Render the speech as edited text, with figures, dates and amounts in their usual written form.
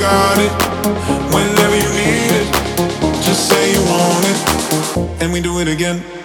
got it. Whenever you need it, just say you want it, and we do it again.